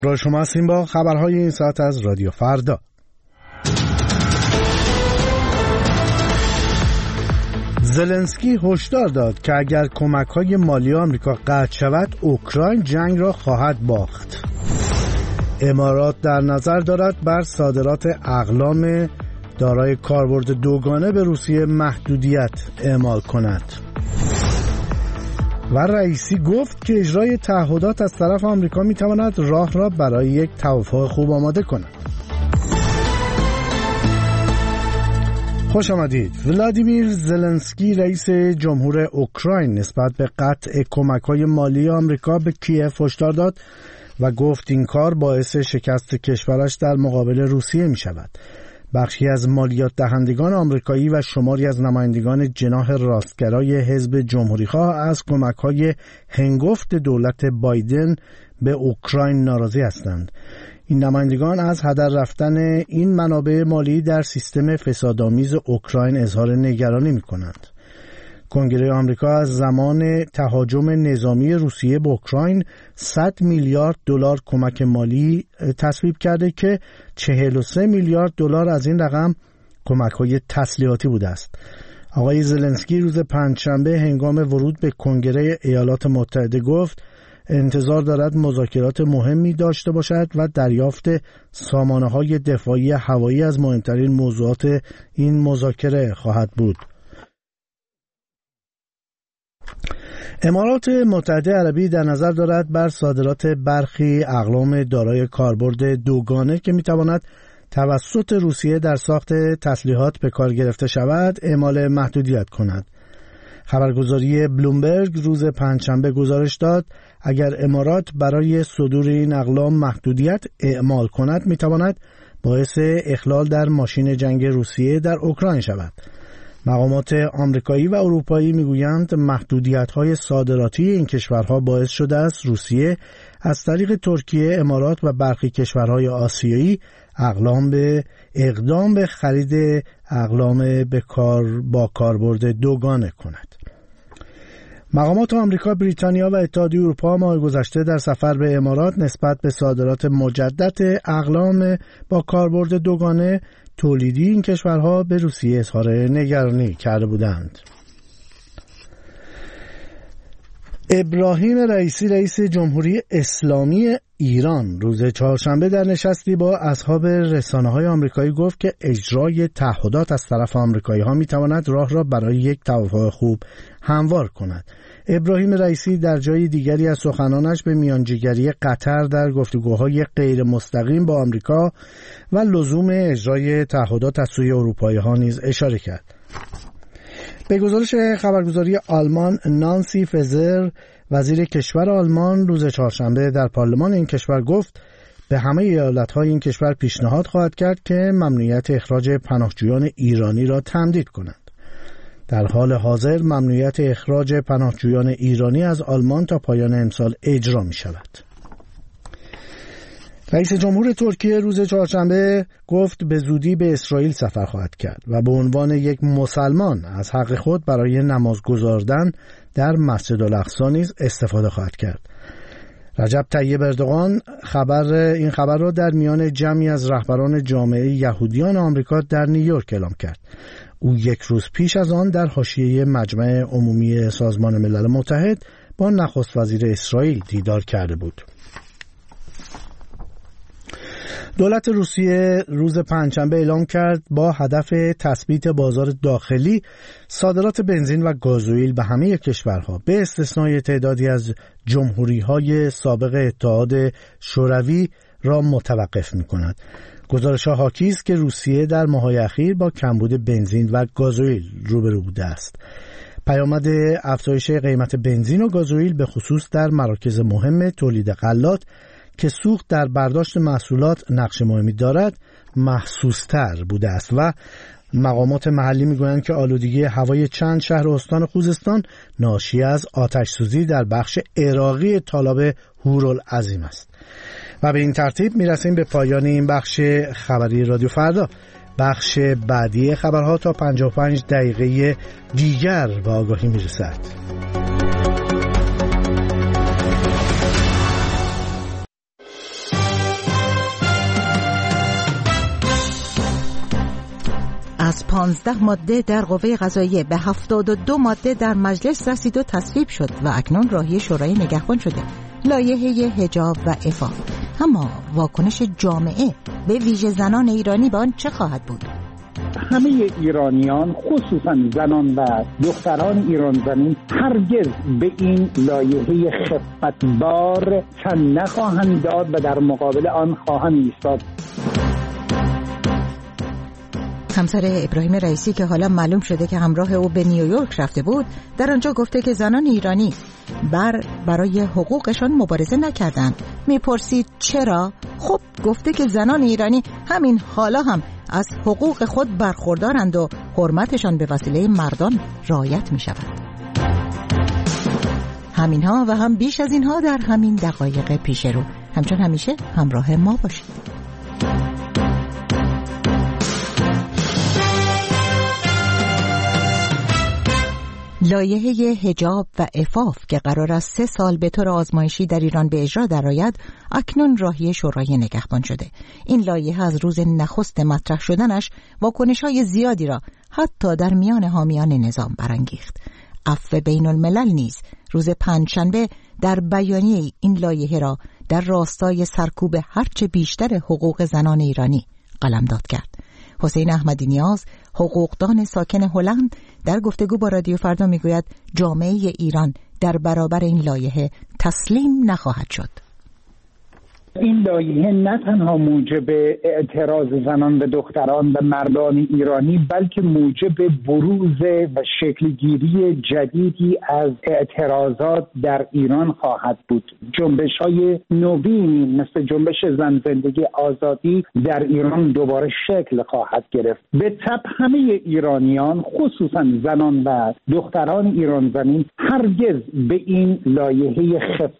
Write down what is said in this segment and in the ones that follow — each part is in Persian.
را شما هستیم با خبرهای این ساعت از رادیو فردا. زلنسکی هشدار داد که اگر کمک‌های مالی آمریکا قطع شود، اوکراین جنگ را خواهد باخت. امارات در نظر دارد بر صادرات اقلام دارای کاربرد دوگانه به روسیه محدودیت اعمال کند. و رئیسی گفت که اجرای تعهدات از طرف آمریکا می‌تواند راه را برای یک توافق خوب آماده کند. خوش آمدید. ولادیمیر زلنسکی رئیس جمهور اوکراین نسبت به قطع کمک‌های مالی آمریکا به کیف هشدار داد و گفت این کار باعث شکست کشورش در مقابل روسیه می‌شود. بخشی از مالیات دهندگان آمریکایی و شماری از نمایندگان جناح راستگرای حزب جمهوری‌خواه از کمک‌های هنگفت دولت بایدن به اوکراین ناراضی هستند. این نمایندگان از هدر رفتن این منابع مالی در سیستم فسادآمیز اوکراین اظهار نگرانی می‌کنند. کنگره آمریکا از زمان تهاجم نظامی روسیه به اوکراین 100 میلیارد دلار کمک مالی تصویب کرده که 43 میلیارد دلار از این رقم کمک‌های تسلیحاتی بوده است. آقای زلنسکی روز پنجشنبه هنگام ورود به کنگره ایالات متحده گفت انتظار دارد مذاکرات مهمی داشته باشد و دریافت سامانه‌های دفاعی هوایی از مهمترین موضوعات این مذاکره خواهد بود. امارات متحده عربی در نظر دارد بر صادرات برخی اقلام دارای کاربرد دوگانه که میتواند توسط روسیه در ساخت تسلیحات به کار گرفته شود اعمال محدودیت کند. خبرگزاری بلومبرگ روز پنجشنبه گزارش داد اگر امارات برای صدور این اقلام محدودیت اعمال کند میتواند باعث اخلال در ماشین جنگ روسیه در اوکراین شود. مقامات آمریکایی و اروپایی میگویند محدودیت‌های صادراتی این کشورها باعث شده است روسیه از طریق ترکیه، امارات و برخی کشورهای آسیایی اقدام به خرید اقلام با کاربرد دوگانه کند. مقامات آمریکا، بریتانیا و اتحادیه اروپا ماه گذشته در سفر به امارات نسبت به صادرات مجدد اقلام با کاربرد دوگانه تولیدی این کشورها به روسیه اظهار نگرانی کرده بودند. ابراهیم رئیسی رئیس جمهوری اسلامی ایران روز چهارشنبه در نشستی با اصحاب رسانه‌های آمریکایی گفت که اجرای تعهدات از طرف آمریکایی‌ها می‌تواند راه را برای یک توافق خوب هموار کند. ابراهیم رئیسی در جای دیگری از سخنانش به میانجیگری قطر در گفتگوهای غیر مستقیم با آمریکا و لزوم اجرای تعهدات از سوی اروپایی‌ها نیز اشاره کرد. به گزارش خبرگزاری آلمان، نانسی فزر وزیر کشور آلمان روز چهارشنبه در پارلمان این کشور گفت به همه ایالت‌های این کشور پیشنهاد خواهد کرد که ممنوعیت اخراج پناهجویان ایرانی را تمدید کنند. در حال حاضر ممنوعیت اخراج پناهجویان ایرانی از آلمان تا پایان امسال اجرا می شود. رئیس جمهور ترکیه روز چهارشنبه گفت به زودی به اسرائیل سفر خواهد کرد و به عنوان یک مسلمان از حق خود برای نماز گزاردن در مسجد الاقصی نیز استفاده خواهد کرد. رجب طیب اردوغان این خبر را در میان جمعی از رهبران جامعه یهودیان آمریکا در نیویورک اعلام کرد. او یک روز پیش از آن در حاشیه مجمع عمومی سازمان ملل متحد با نخست وزیر اسرائیل دیدار کرده بود. دولت روسیه روز پنجشنبه اعلام کرد با هدف تثبیت بازار داخلی صادرات بنزین و گازوئیل به همه کشورها به استثنای تعدادی از جمهوری‌های سابق اتحاد شوروی را متوقف می‌کند. گزارش‌ها حاکی است که روسیه در ماه‌های اخیر با کمبود بنزین و گازوئیل روبرو بوده است. پیامد افزایش قیمت بنزین و گازوئیل به خصوص در مراکز مهم تولید غلات که سوخت در برداشت محصولات نقش مهمی دارد محسوس‌تر بوده است و مقامات محلی میگویند که آلودگی هوای چند شهر استان خوزستان ناشی از آتش‌سوزی در بخش عراقی تالاب هورالعظیم است. و به این ترتیب میرسیم به پایان این بخش خبری رادیو فردا. بخش بعدی خبرها تا 55 دقیقه دیگر به آگاهی میرسد. از 15 ماده در قوه قضاییه به 72 ماده در مجلس رسید و تصویب شد و اکنون راهی شورای نگهبان شده. لایحه حجاب و عفاف. اما واکنش جامعه به ویژه زنان ایرانی به آن چه خواهد بود؟ همه ایرانیان خصوصا زنان و دختران ایران زمین هرگز به این لایحه خفتبار تن نخواهند داد و در مقابل آن خواهند ایستاد. همسر ابراهیم رئیسی که حالا معلوم شده که همراه او به نیویورک رفته بود، در آنجا گفته که زنان ایرانی برای حقوقشان مبارزه نکردند. میپرسید چرا؟ خب گفته که زنان ایرانی همین حالا هم از حقوق خود برخوردارند و حرمتشان به وسیله مردان رعایت می شود. همینها و هم بیش از اینها در همین دقایق پیش رو. همچون همیشه همراه ما باشید. لایحه حجاب و عفاف که قرار است 3 سال به طور آزمایشی در ایران به اجرا درآید، اکنون راهی شورای نگهبان شده. این لایحه از روز نخست مطرح شدنش واکنش‌های زیادی را حتی در میان حامیان نظام برانگیخت. عفو بین الملل نیز روز پنجشنبه در بیانیه این لایحه را در راستای سرکوب هرچه بیشتر حقوق زنان ایرانی قلمداد کرد. حسین احمدی نیاز، حقوقدان ساکن هلند، در گفتگو با رادیو فردا میگوید جامعه ایران در برابر این لایحه تسلیم نخواهد شد. این لایحه نه تنها موجب اعتراض زنان و دختران و مردان ایرانی، بلکه موجب بروز و شکلگیری جدیدی از اعتراضات در ایران خواهد بود. جنبش‌های نوینی مثل جنبش زن زندگی آزادی در ایران دوباره شکل خواهد گرفت. به تبع همه ایرانیان خصوصا زنان و دختران ایران زمین هرگز به این لایحه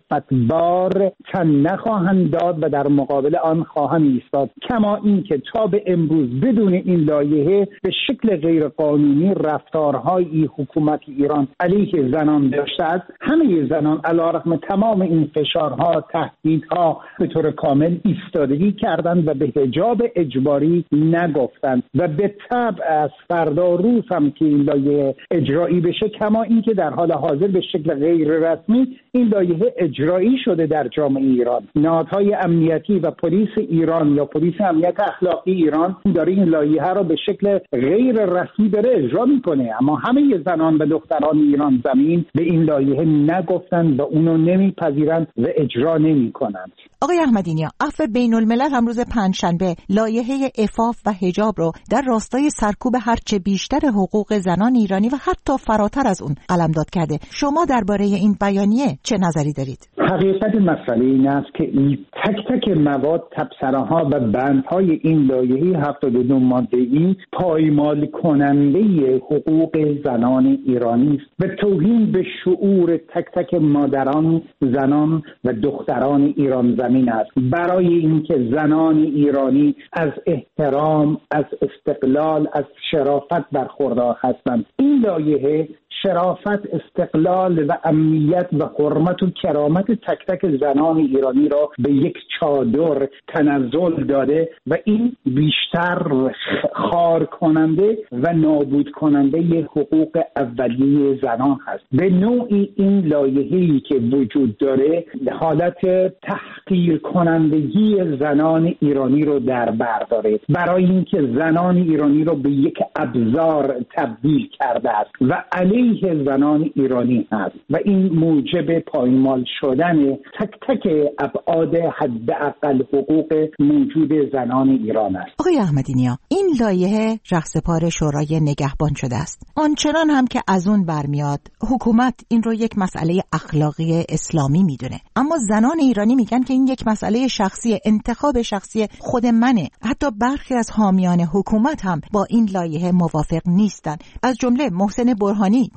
خفتبار تن نخواهند و در مقابل آن خواهند ایستاد. کما اینکه تا به امروز بدون این لایحه به شکل غیرقانونی رفتارهای حکومت ایران علیه زنان داشته است، همه زنان علیرغم تمام این فشارها، تهدیدها به طور کامل ایستادگی کردند و به حجاب اجباری نگفتند و به طبع از فردا روز هم که این لایحه اجرایی بشه، کما اینکه در حال حاضر به شکل غیر رسمی این لایحه اجرایی شده در جامعه ایران. نهادهای امنیتی و پلیس ایران یا پلیس امنیت اخلاقی ایران داره این لایحه را به شکل غیر رسمی داره اجرا میکنه، اما همه زنان و دختران ایران زمین به این لایحه نگفتند و اونو نمیپذیرند و اجرا نمیکنند. آقای احمدی نیا، عفو بین الملل هم روز پنجشنبه لایحه عفاف و حجاب رو در راستای سرکوب هرچه بیشتر حقوق زنان ایرانی و حتی فراتر از اون قلمداد کرده. شما درباره این بیانیه چه نظری دارید؟ حقیقت مسئله این است که تک تک مواد، تبصره‌ها و بندهای این لایحه 72 ماده‌ای پایمال کننده حقوق زنان ایرانی است و توهین به شعور تک تک مادران، زنان و دختران ایران زمین است. برای اینکه زنان ایرانی از احترام، از استقلال، از شرافت برخوردار هستند، این لایحه شرافت، استقلال و امنیت و حرمت و کرامت تک تک زنان ایرانی را به یک چادر تنزل داده و این بیشتر خار کننده و نابود کننده حقوق اولیه زنان هست. به نوعی این لایحه‌ای که وجود داره حالت تحقیر کنندگی زنان ایرانی رو در بر داره، برای اینکه زنان ایرانی رو به یک ابزار تبدیل کرده است و علیه زنان ایرانی هست و این موجب پایمال شدن تک تک ابعاد حداقل حقوق موجود زنان ایران است. آقای احمدی نیا، این لایحه رهسپار شورای نگهبان شده است. آنچنان هم که از اون برمیاد حکومت این رو یک مسئله اخلاقی اسلامی میدونه، اما زنان ایرانی میگن که این یک مسئله شخصی، انتخاب شخصی خود منه. حتی برخی از حامیان حکومت هم با این لایحه موافق نیستن، از جمله محسن برهانی،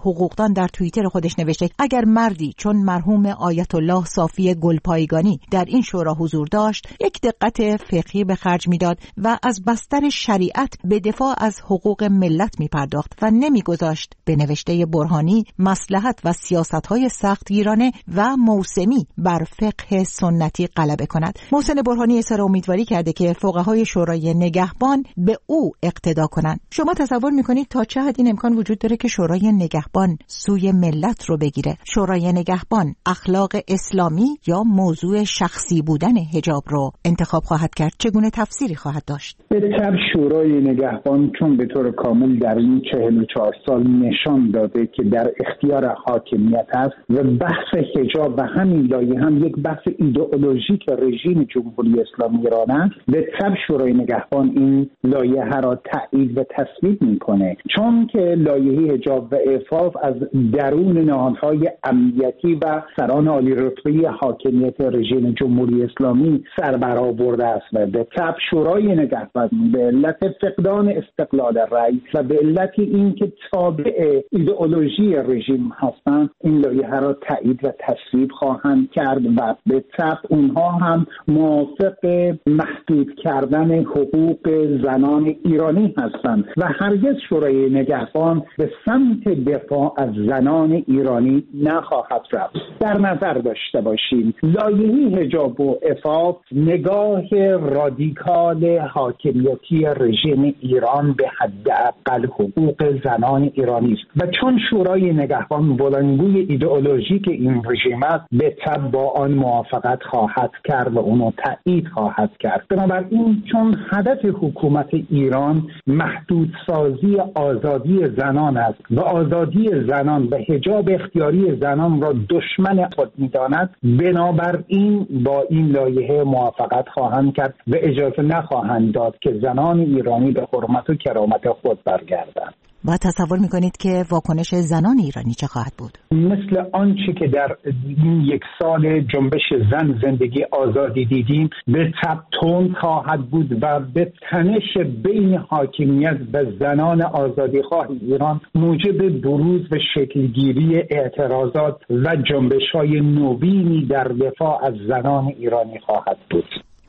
حقوقدان در توییتر خودش نوشته اگر مردی چون مرحوم آیت الله صافی گلپایگانی در این شورا حضور داشت، یک دقت فقهی به خرج میداد و از بستر شریعت به دفاع از حقوق ملت میپرداخت و نمیگذاشت به نوشته برهانی مصلحت و سیاست‌های سختگیرانه و موسمی بر فقه سنتی غلبه کند. محسن برهانی اظهار امیدواری کرده که فقهای شورای نگهبان به او اقتدا کنند. شما تصور میکنید تا چه حد این امکان وجود داره که شورای نگهبان سوی ملت رو بگیره؟ شورای نگهبان اخلاق اسلامی یا موضوع شخصی بودن حجاب رو انتخاب خواهد کرد؟ چگونه تفسیری خواهد داشت؟ به طب شورای نگهبان چون به طور کامل در این 44 سال نشان داده که در اختیار حاکمیت است و بحث حجاب و همین لایحه هم یک بحث ایدئولوژیک رژیم جمهوری اسلامی ایران است، به طب شورای نگهبان این لایحه را تایید و تصویب میکنه، چون که لایحه حجاب و عفاف از درون نهادهای امنیتی و سران عالی رتبه حاکمیت رژیم جمهوری اسلامی سر برآورده است و به طب شورای نگهبان به علت فقدان استقلال رأی و به علت اینکه تابع ایدئولوژی رژیم هستند این لایحه را تایید و تصویب خواهند کرد و به طب اونها هم موافق محدود کردن حقوق زنان ایرانی هستند و هرگز شورای نگهبان به سمت دفاع از زنان ایرانی نخواهد رفت. در نظر داشته باشیم لایحه حجاب و عفاف نگاه رادیکال حاکمیتی رژیم ایران به حداقل حقوق زنان ایرانی است و چون شورای نگهبان بلندگوی ایدئولوژیک این رژیم است به طب با آن موافقت خواهد کرد و اونو تایید خواهد کرد. بنابراین چون هدف حکومت ایران محدودسازی آزادی زنان است و آزادی زنان و حجاب اختیاری زنان را دشمن خود می‌داند، بنابراین با این لایحه موافقت خواهند کرد و اجازه نخواهند داد که زنان ایرانی به حرمت و کرامت خود برگردند. و تصور میکنید که واکنش زنان ایرانی چه خواهد بود؟ مثل آنچه که در این یک سال جنبش زن زندگی آزادی دیدیم به تب تند خواهد بود و به تنش بین حاکمیت و زنان آزادیخواه ایران موجب بروز و شکلگیری اعتراضات و جنبش‌های نوینی در دفاع از زنان ایرانی خواهد بود.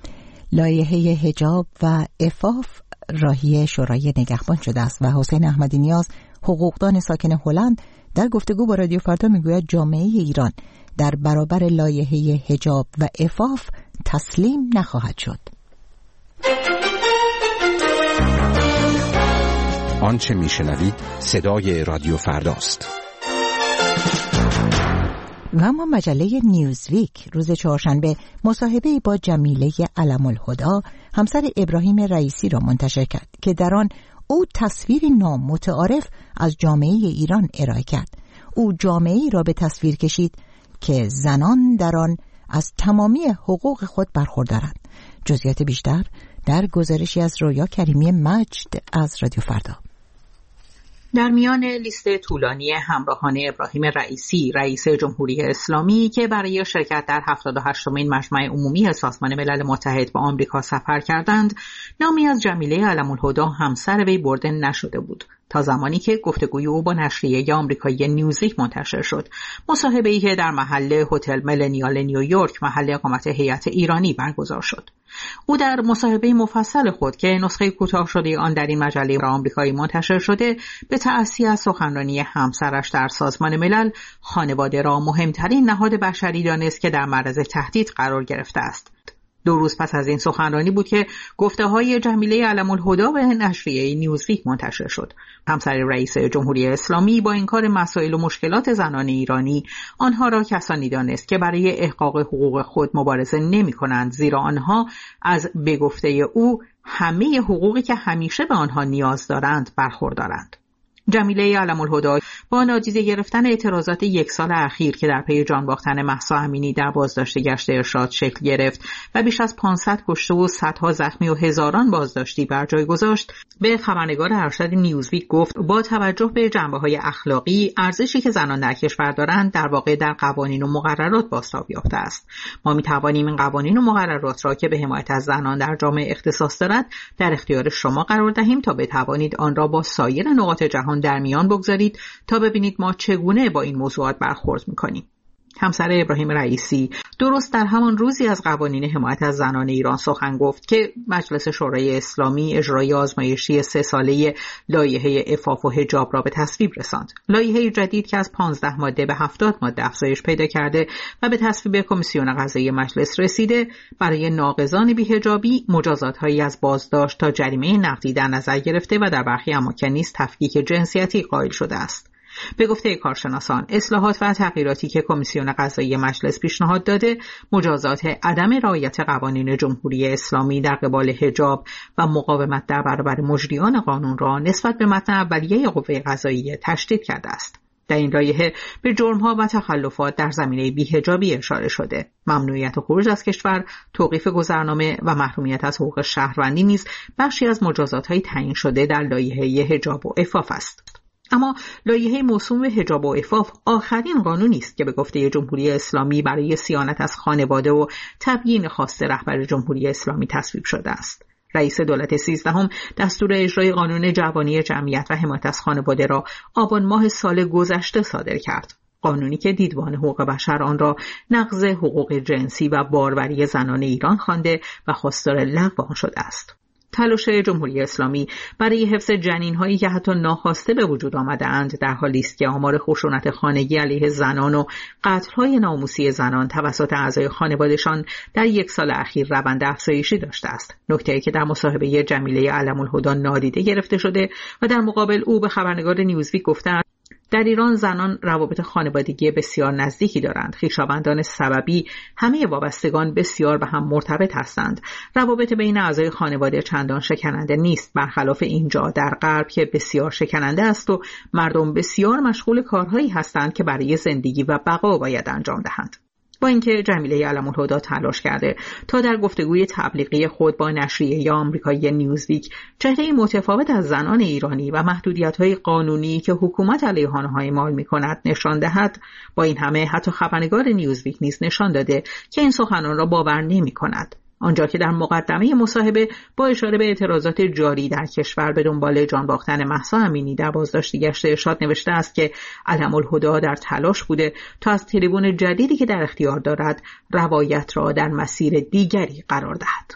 لایحه حجاب و عفاف راهی شورای نگهبان شده است و حسین احمدی نیاز حقوقدان ساکن هلند در گفتگو با رادیو فردا میگوید جامعه ایران در برابر لایحه حجاب و عفاف تسلیم نخواهد شد. آنچه میشنوید صدای رادیو فرداست. و اما مجله نیوزویک روز چهارشنبه مصاحبه‌ای با جمیله علم الهدی همسر ابراهیم رئیسی را منتشر کرد که در آن او تصویری نامتعارف از جامعه ایران ارائه کرد. او جامعه‌ای را به تصویر کشید که زنان در آن از تمامی حقوق خود برخوردارند. جزئیات بیشتر در گزارشی از رویا کریمی مجد از رادیو فردا. در میان لیست طولانی همراهان ابراهیم رئیسی رئیس جمهوری اسلامی که برای شرکت در 78مین مجمع عمومی سازمان ملل متحد به آمریکا سفر کردند، نامی از جمیله علم الهدی همسر وی برده نشده بود تا زمانی که گفتگوی او با نشریه آمریکایی نیوزویک منتشر شد. مصاحبه‌ای که در محل هتل ملنیال نیویورک محل اقامت هیئت ایرانی برگزار شد. او در مصاحبه مفصل خود که نسخه کوتاه شده آن در این مجله آمریکایی منتشر شده، به تأسی از سخنرانی همسرش در سازمان ملل، خانواده را مهمترین نهاد بشری دانست که در معرض تهدید قرار گرفته است. 2 روز پس از این سخنرانی بود که گفته‌های جمیله علم الهدی به نشریه نیوزویک منتشر شد. همسر رئیس جمهوری اسلامی با انکار مسائل و مشکلات زنان ایرانی آنها را کسانی دانست که برای احقاق حقوق خود مبارزه نمی‌کنند، زیرا آنها از به گفته او همه حقوقی که همیشه به آنها نیاز دارند برخوردارند. جمیله علم الهدی با نادیده گرفتن اعتراضات 1 سال اخیر که در پی جان باختن مهسا امینی در بازداشت گشت ارشاد شکل گرفت و بیش از 500 کشته و صدها زخمی و هزاران بازداشتی بر جای گذاشت، به خبرنگار ارشد نیوزویک گفت با توجه به جنبه‌های اخلاقی، ارزشی که زنان در کشور دارند در واقع در قوانین و مقررات بازتاب یافته است. ما می‌توانیم این قوانین و مقررات را که به حمایت از زنان در جامعه اختصاص دارد در اختیار شما قرار دهیم تا بتوانید آن را با سایر نقاط جهان آن در میان بگذارید تا ببینید ما چگونه با این موضوعات برخورد میکنیم. همسر ابراهیم رئیسی درست در همان روزی از قوانین حمایت از زنان ایران سخن گفت که مجلس شورای اسلامی اجرای آزمایشی 3 ساله لایحه عفاف و حجاب را به تصویب رساند. لایحه جدید که از 15 ماده به 70 ماده افزایش پیدا کرده و به تصویب کمیسیون قضایی مجلس رسیده، برای ناقضان بی‌حجابی مجازات‌هایی از بازداشت تا جریمه نقدی در نظر گرفته و در برخی اماکن نیز تفکیک جنسیتی قائل شده است. به گفته کارشناسان، اصلاحات و تغییراتی که کمیسیون قضایی مجلس پیشنهاد داده، مجازات عدم رعایت قوانین جمهوری اسلامی در قبال حجاب و مقاومت در برابر مجریان قانون را نسبت به متن اولیه قوه قضاییه تشدید کرده است. در این لایحه به جرم‌ها و تخلفات در زمینه بی‌حجابی اشاره شده. ممنوعیت خروج از کشور، توقیف گذرنامه و محرومیت از حقوق شهروندی نیز بخشی از مجازات‌های تعیین شده در لایحه حجاب و عفاف است. اما لایحه موسوم به حجاب و عفاف آخرین قانونی است که به گفته جمهوری اسلامی برای صیانت از خانواده و تبیین خواسته رهبر جمهوری اسلامی تصویب شده است. رئیس دولت 13 دستور اجرای قانون جوانی جمعیت و حمایت از خانواده را آبان ماه سال گذشته صادر کرد. قانونی که دیدبان حقوق بشر آن را نقض حقوق جنسی و باروری زنان ایران خوانده و خواستار لغو آن شده است. تلاش جمهوری اسلامی برای حفظ جنین‌هایی که حتی ناخواسته به وجود آمده‌اند در حالی است که آمار خشونت خانگی علیه زنان و قتل‌های ناموسی زنان توسط اعضای خانواده‌شان در 1 سال اخیر روند افزایشی داشته است. نکته‌ای که در مصاحبه جمیله علم‌الهدی نادیده گرفته شده و در مقابل او به خبرنگار نیوزویک گفته است در ایران زنان روابط خانوادگی بسیار نزدیکی دارند. خویشاوندان سببی همه وابستگان بسیار به هم مرتبط هستند. روابط بین اعضای خانواده چندان شکننده نیست، برخلاف اینجا در غرب که بسیار شکننده است و مردم بسیار مشغول کارهایی هستند که برای زندگی و بقا باید انجام دهند. با اینکه جمیله علم‌الهدی تلاش کرده تا در گفتگوی تبلیغی خود با نشریه آمریکایی نیوزویک چهره‌ای متفاوت از زنان ایرانی و محدودیت‌های قانونی که حکومت علیه آنها اعمال می‌کند نشان دهد، با این همه حتی خبرنگار نیوزویک نیز نشان داده که این سخنان را باور نمی‌کند. آنجا که در مقدمه مصاحبه با اشاره به اعتراضات جاری در کشور به دنبال جان باختن مهسا امینی در بازداشت گشت ارشاد نوشته است که علم‌الهدی در تلاش بوده تا از تریبون جدیدی که در اختیار دارد روایت را در مسیر دیگری قرار دهد.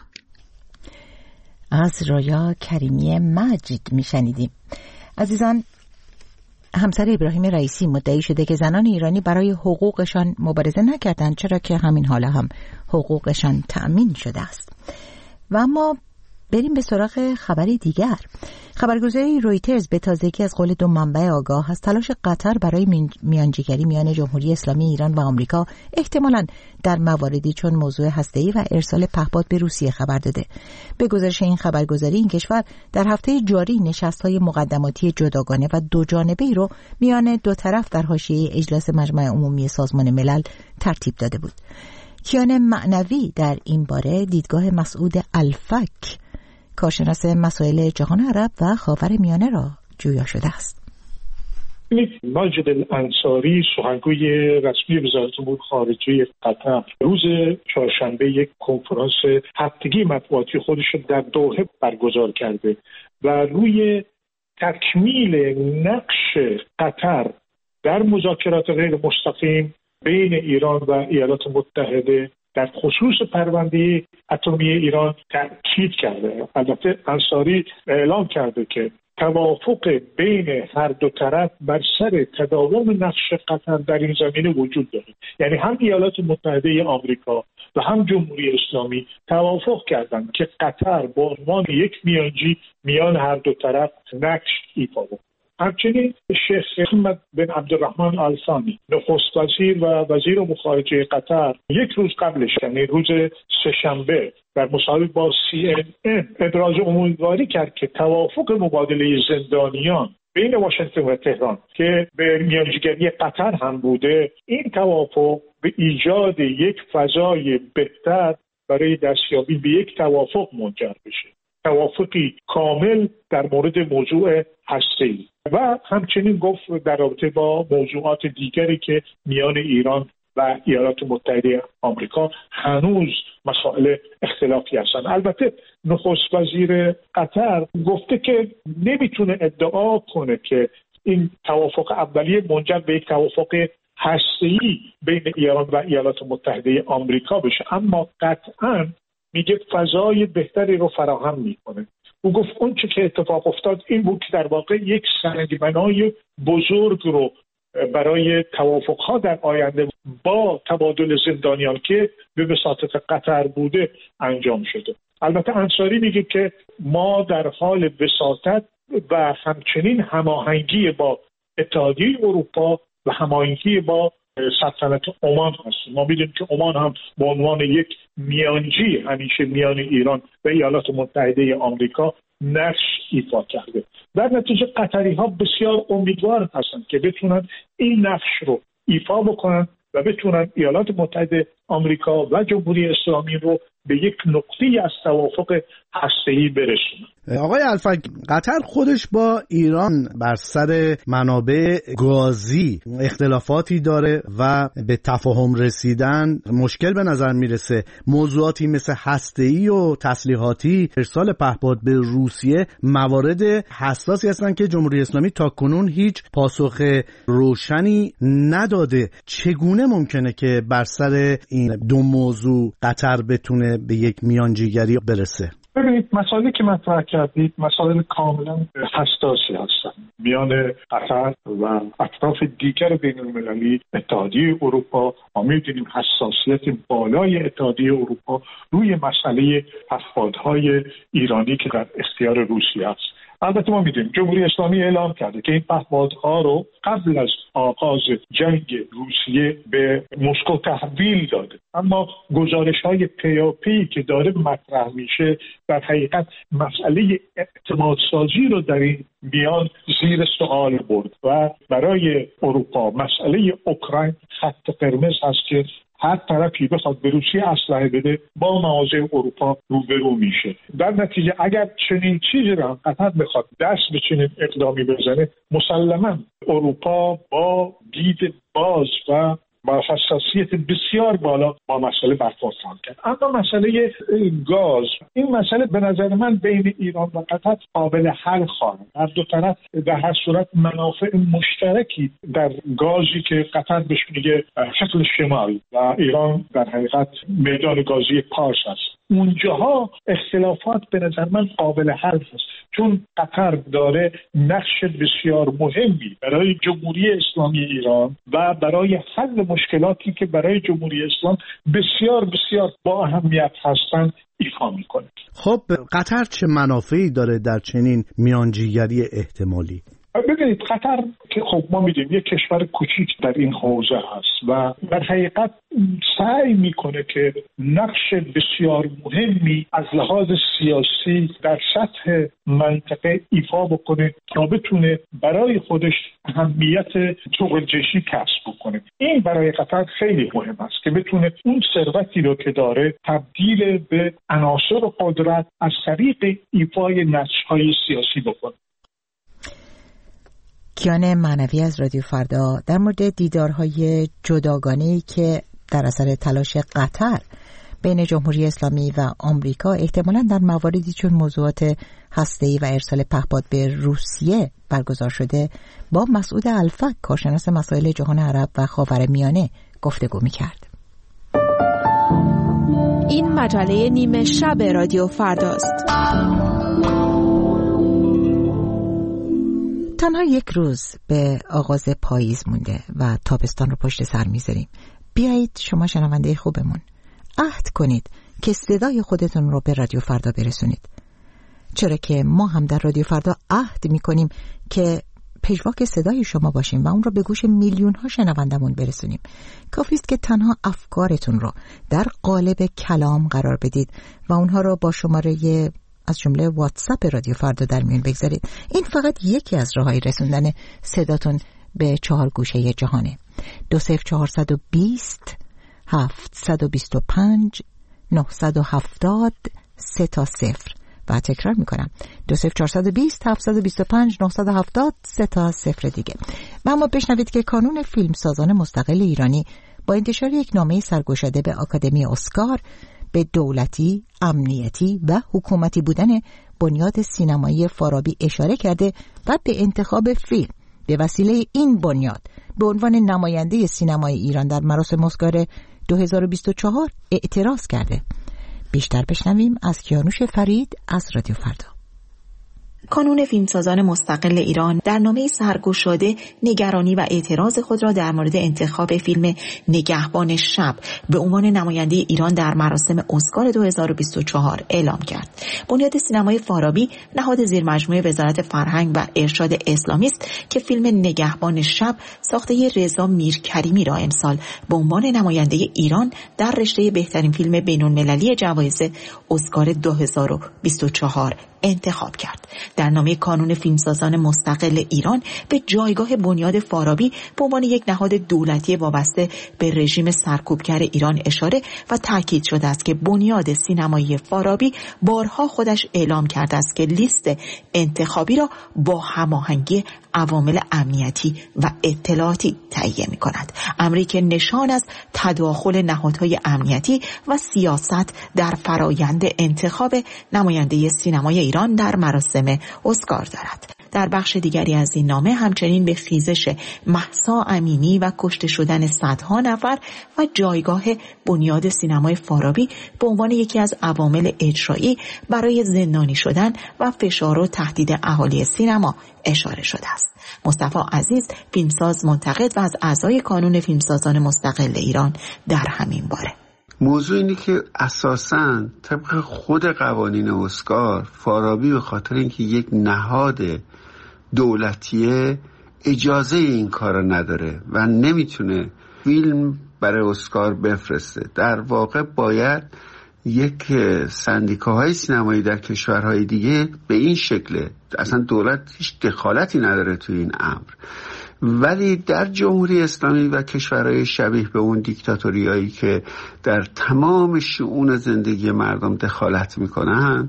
از رایا کریمی مجید میشنیدیم. عزیزان، همسر ابراهیم رئیسی مدعی شده که زنان ایرانی برای حقوقشان مبارزه نکردند، چرا که همین حالا هم حقوقشان تأمین شده است. و اما بریم به سراغ خبری دیگر. خبرگزاری رویترز به تازگی از قول 2 منبع آگاه از تلاش قطر برای میانجیگری میان جمهوری اسلامی ایران و آمریکا احتمالاً در مواردی چون موضوع هسته‌ای و ارسال پهپاد به روسیه خبر داده. به گزارش این خبرگزاری، این کشور در هفته جاری نشست‌های مقدماتی جداگانه و دو جانبه‌ای رو میان دو طرف در حاشیه اجلاس مجمع عمومی سازمان ملل ترتیب داده بود. کیان معنوی در این باره دیدگاه مسعود الفک، کارشناس مسائل جهان عرب و خاورمیانه را جویا شده است. ماجد الانصاری، سخنگوی رسمی وزارت امور خارجه قطر، روز چهارشنبه یک کنفرانس هفتگی مطبوعاتی خودش را در دوحه برگزار کرده و روی تکمیل نقش قطر در مذاکرات غیر مستقیم بین ایران و ایالات متحده در خصوص پرونده اتمی ایران تأکید کرده. البته انصاری اعلام کرده که توافق بین هر دو طرف بر سر تداوم نقش قطر در این زمینه وجود داره. یعنی هم ایالات متحده آمریکا و هم جمهوری اسلامی توافق کردند که قطر به عنوان یک میانجی میان هر دو طرف نقش ایفا کنه. همچنین شیخ محمد بن عبدالرحمن آل ثانی، نخست وزیر و وزیر امور خارجه قطر، یک روز قبلش یعنی روز سه‌شنبه در مصاحبه با CNN ابراز امیدواری کرد که توافق مبادله زندانیان بین واشنگتن و تهران که به میانجیگری قطر هم بوده، این توافق به ایجاد یک فضای بهتر برای دستیابی به یک توافق منجر بشه، توافقی کامل در مورد موضوع هسته‌ای. و همچنین گفت در رابطه با موضوعات دیگری که میان ایران و ایالات متحده آمریکا هنوز مسائل اختلافی هستند. البته نخست وزیر قطر گفته که نمیتونه ادعا کنه که این توافق اولیه منجر به یک توافق هسته‌ای بین ایران و ایالات متحده آمریکا بشه، اما قطعاً میگه فضای بهتری رو فراهم میکنه. او گفت اون چه که اتفاق افتاد این بود که در واقع یک سنگ‌بنای بزرگ رو برای توافق‌ها در آینده با تبادل زندانیان که به وساطت قطر بوده انجام شده. البته انصاری میگه که ما در حال وساطت و همچنین هماهنگی با اتحادیه اروپا و هماهنگی با سلطنت عمان هستیم. ما می‌دونیم که عمان هم به عنوان یک میانجی همیشه میان ایران و ایالات متحده آمریکا نقش ایفا کرده. در نتیجه قطری‌ها بسیار امیدوار هستند که بتونن این نقش رو ایفا بکنن و بتونن ایالات متحده آمریکا و جمهوری اسلامی رو به یک نقطه‌ای از توافق هسته‌ای برسونن. آقای الفک، قطر خودش با ایران بر سر منابع گازی اختلافاتی داره و به تفاهم رسیدن مشکل به نظر میرسه. موضوعاتی مثل هسته‌ای و تسلیحاتی، ارسال پهپاد به روسیه موارد حساسی هستن که جمهوری اسلامی تاکنون هیچ پاسخ روشنی نداده. چگونه ممکنه که بر سر این دو موضوع قطر بتونه به یک میانجیگری برسه؟ ببینید، مسائلی که مطرح کردید مسائل کاملا حساسی هستند میان قطر و اطراف دیگر بین المللی اتحادیه اروپا. ما می‌دونیم حساسیت بالای اتحادیه اروپا روی مسئله پهپادهای ایرانی که در اختیار روسیه است. البته ما می‌دونیم جمهوری اسلامی اعلام کرده که این پهپادها رو قبل از آغاز جنگ روسیه به مسکو تحویل داده، اما گزارش‌های پیاپی که داره مطرح میشه در حقیقت مسئله اعتمادسازی رو در این میان زیر سوال برد و برای اروپا مسئله اوکراین خط قرمز هست که هر طرفی بخواد به روسیه اسلحه بده با مواضع اروپا روبرو میشه. در نتیجه اگر چنین چیزی را قطر بخواد دست به چنین اقدامی بزنه، مسلماً اروپا با دید باز و با حساسیت بسیار بالا با مسئله برخورد خواهد کرد. اما مسئله گاز، این مسئله به نظر من بین ایران و قطر قابل حل خواهد. هر دو طرف در هر صورت منافع مشترکی در گازی که قطر بهش میگه شکل شمال و ایران در حقیقت میدان گازی پارس است، اونجاها اختلافات به نظر من قابل حل است، چون قطر داره نقش بسیار مهمی برای جمهوری اسلامی ایران و برای حل مشکلاتی که برای جمهوری اسلام بسیار بسیار با اهمیت هستند ایفا میکنه. خب قطر چه منافعی داره در چنین میانجیگری احتمالی؟ ببینید، قطر که خب ما میدونیم یک کشور کوچیک در این حوزه هست و در حقیقت سعی میکنه که نقش بسیار مهمی از لحاظ سیاسی در سطح منطقه ایفا بکنه تا بتونه برای خودش اهمیت جغرافیایی کسب بکنه. این برای قطر خیلی مهم است که بتونه اون ثروتی رو که داره تبدیل به عناصر قدرت از طریق ایفای نقش‌های سیاسی بکنه. کیان معنوی از رادیو فردا در مورد دیدارهای جداگانه‌ای که در اثر تلاش قطر بین جمهوری اسلامی و آمریکا احتمالاً در مواردی چون موضوعات هسته‌ای و ارسال پهپاد به روسیه برگزار شده با مسعود الفک، کارشناس مسائل جهان عرب و خاورمیانه گفتگو می‌کرد. این مجله نیمه شب رادیو فرداست. تنها یک روز به آغاز پاییز مونده و تابستان رو پشت سر میذاریم. بیایید شما شنونده خوبمون عهد کنید که صدای خودتون رو به رادیو فردا برسونید، چرا که ما هم در رادیو فردا عهد میکنیم که پژواک صدای شما باشیم و اون رو به گوش میلیون ها شنوندمون برسونیم. کافی است که تنها افکارتون رو در قالب کلام قرار بدید و اونها رو با شماره از جمله واتساپ رادیو فردا در میون بگذارید. این فقط یکی از راههای رسوندن صداتون به 4 گوشه جهانه. 20420 725 970 3 و تکرار میکنم 20420 725 970 3 دیگه. و اما بشنوید که کانون فیلمسازان مستقل ایرانی با انتشار یک نامه سرگشاده به آکادمی اسکار به دولتی، امنیتی و حکومتی بودن بنیاد سینمایی فارابی اشاره کرده و به انتخاب فیلم به وسیله این بنیاد به عنوان نماینده سینمای ایران در مراسم اسکار 2024 اعتراض کرده. بیشتر بشنویم از کیانوش فرید از رادیو فردا. کانون فیلمسازان مستقل ایران در نامه سرگشاده نگرانی و اعتراض خود را در مورد انتخاب فیلم نگهبان شب به عنوان نماینده ایران در مراسم اسکار 2024 اعلام کرد. بنیاد سینمای فارابی نهاد زیرمجموعه وزارت فرهنگ و ارشاد اسلامی است که فیلم نگهبان شب ساخته رضا میرکریمی را امسال به عنوان نماینده ایران در رشته بهترین فیلم بین‌المللی جوایز اسکار 2024 انتخاب کرد. در نامه کانون فیلمسازان مستقل ایران به جایگاه بنیاد فارابی به عنوان یک نهاد دولتی وابسته به رژیم سرکوبگر ایران اشاره و تاکید شده است که بنیاد سینمایی فارابی بارها خودش اعلام کرده است که لیست انتخابی را با هماهنگی عوامل امنیتی و اطلاعاتی تهیه می‌کند، امری که نشان از تداخل نهادهای امنیتی و سیاست در فرایند انتخاب نماینده سینمای ایران در مراسم اسکار دارد. در بخش دیگری از این نامه همچنین به خیزش مهسا امینی و کشته شدن صدها نفر و جایگاه بنیاد سینمای فارابی به عنوان یکی از عوامل اجرایی برای زندانی شدن و فشار و تهدید اهالی سینما اشاره شده است. مصطفی عزیز، فیلمساز منتقد و از اعضای کانون فیلمسازان مستقل ایران، در همین باره موضوع اینه که اساساً طبق خود قوانین اسکار فارابی به خاطر اینکه یک نهاد دولتیه اجازه این کار نداره و نمیتونه فیلم برای اسکار بفرسته. در واقع باید یک سندیکاهای سینمایی در کشورهای دیگه به این شکله، اصلا دولت هیچ دخالتی نداره توی این امر، ولی در جمهوری اسلامی و کشورهای شبیه به اون دیکتاتوریایی که در تمام شئون زندگی مردم دخالت میکنن،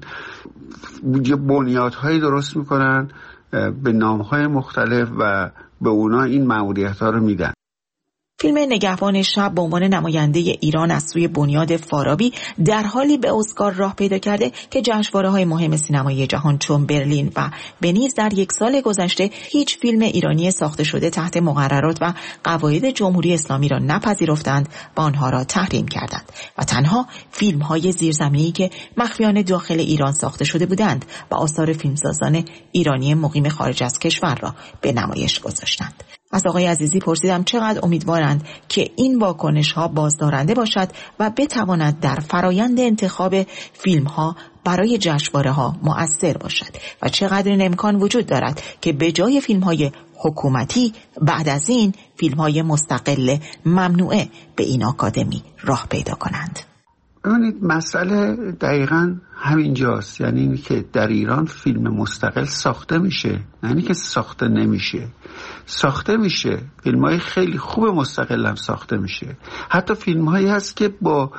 بنیادهایی درست میکنن به نامهای مختلف و به اونا این مأموریت‌ها رو میدن. فیلم نگهبان شب به عنوان نماینده ایران از سوی بنیاد فارابی در حالی به اسکار راه پیدا کرده که جشنواره‌های مهم سینمایی جهان چون برلین و ونیز در یک سال گذشته هیچ فیلم ایرانی ساخته شده تحت مقررات و قواعد جمهوری اسلامی را نپذیرفتند و آنها را تحریم کردند و تنها فیلم‌های زیرزمینی که مخفیانه داخل ایران ساخته شده بودند و آثار فیلمسازان ایرانی مقیم خارج از کشور را به نمایش گذاشتند. از آقای عزیزی پرسیدم چقدر امیدوارند که این واکنش‌ها بازدارنده باشد و بتواند در فرایند انتخاب فیلم‌ها برای جشنواره‌ها مؤثر باشد و چقدر این امکان وجود دارد که به جای فیلم‌های حکومتی بعد از این فیلم‌های مستقل ممنوعه به این آکادمی راه پیدا کنند. ببینید مسئله دقیقاً همینجاست، یعنی این که در ایران فیلم مستقل ساخته میشه، یعنی که ساخته نمیشه، ساخته میشه. فیلم‌های خیلی خوب مستقل هم ساخته میشه. حتی فیلم‌هایی هست که با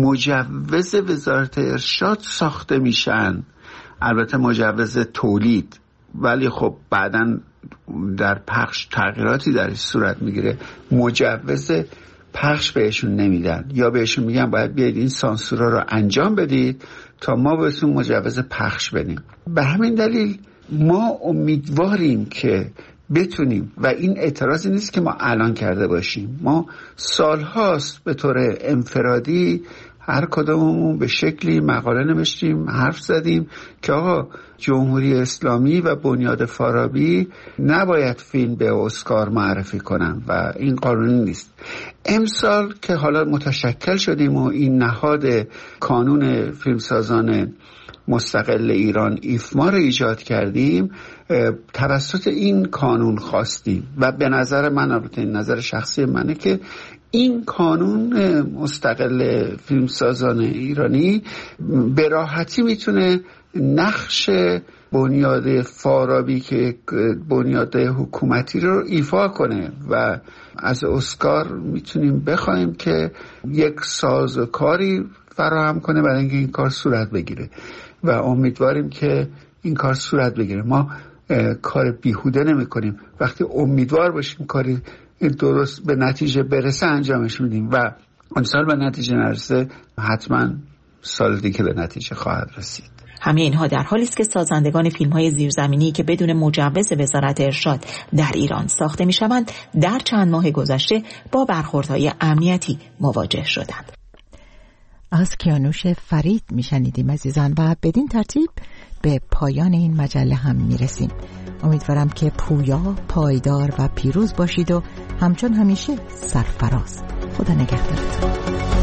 مجوز وزارت ارشاد ساخته میشن، البته مجوز تولید، ولی خب بعداً در پخش تغییراتی درش صورت میگیره، مجوز پخش بهشون نمیدن یا بهشون میگن باید بیاید این سانسورا رو انجام بدید تا ما بهتون مجوز پخش بدیم. به همین دلیل ما امیدواریم که بتونیم، و این اعتراضی نیست که ما الان کرده باشیم، ما سالهاست به طور انفرادی هر کدوممون به شکلی مقاله نوشتیم، حرف زدیم که آقا جمهوری اسلامی و بنیاد فارابی نباید فیلم به اسکار معرفی کنن و این قانونی نیست. امسال که حالا متشکل شدیم و این نهاد کانون فیلمسازان مستقل ایران ایفما رو ایجاد کردیم، توسط این کانون خواستیم و به نظر من، البته این نظر شخصی منه، که این کانون مستقل فیلمسازان ایرانی به راحتی میتونه نقش بنیاد فارابی که بنیاد حکومتی رو ایفا کنه و از اسکار میتونیم بخوایم که یک سازوکاری فراهم کنه برای اینکه این کار صورت بگیره و امیدواریم که این کار صورت بگیره. ما کار بیهوده نمی کنیم، وقتی امیدوار باشیم کاری درست به نتیجه برسه انجامش میدیم و امسال به نتیجه نرسه حتما سال دیگه به نتیجه خواهد رسید. همه اینها در حالی است که سازندگان فیلم‌های زیرزمینی که بدون مجوز وزارت ارشاد در ایران ساخته می‌شوند در چند ماه گذشته با برخوردهای امنیتی مواجه شدند. از کیانوش فرید میشنیدیم عزیزان و بدین ترتیب به پایان این مجله هم میرسیم. امیدوارم که پویا، پایدار و پیروز باشید و همچون همیشه سرفراز. خدا نگهدارتون.